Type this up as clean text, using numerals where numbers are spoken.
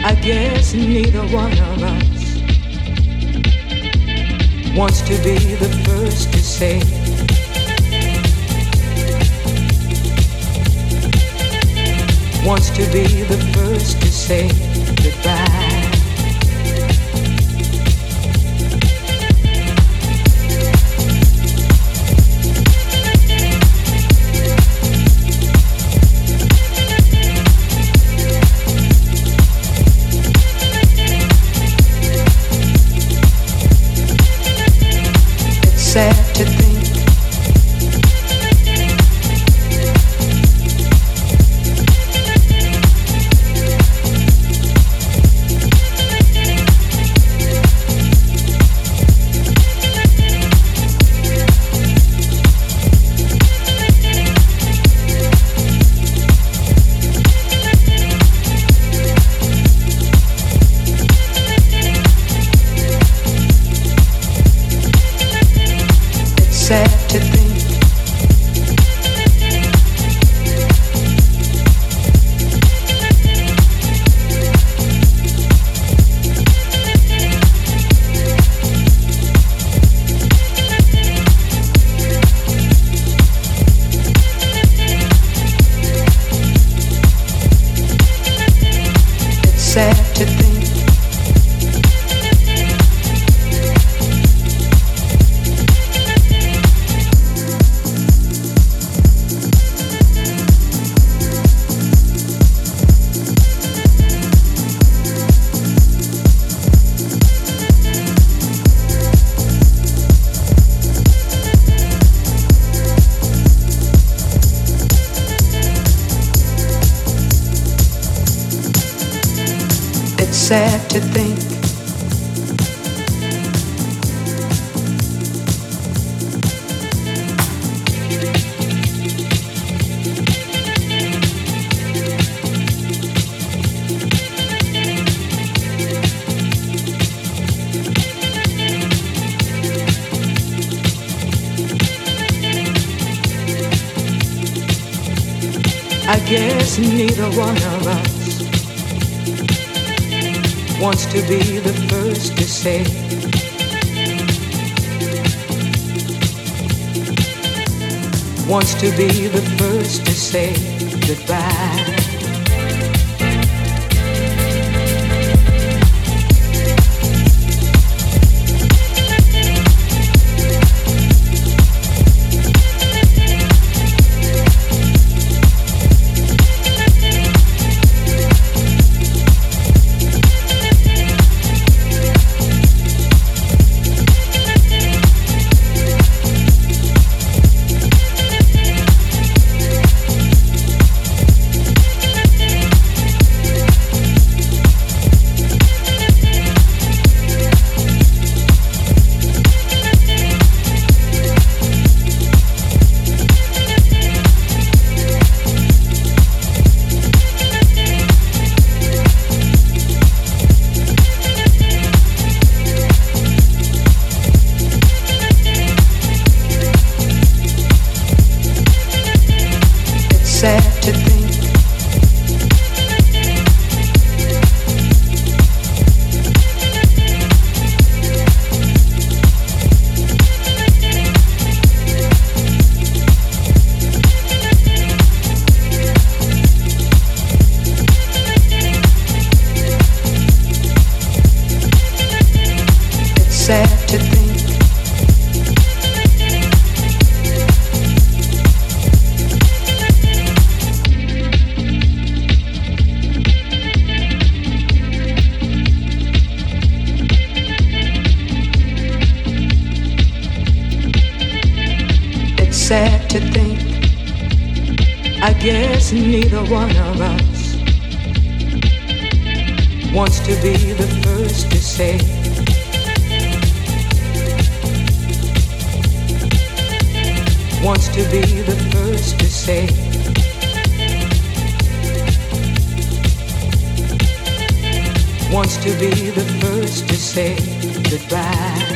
I guess neither one of us wants to be the first to say wants to be the first to say goodbye. Sad to think sad to think it's sad to think sad to think I guess neither one of us wants to be the first to say wants to be the first to say goodbye. Sad to think it's sad to think sad to think I guess neither one of us wants to be the first to say wants to be the first to say wants to be the first to say goodbye.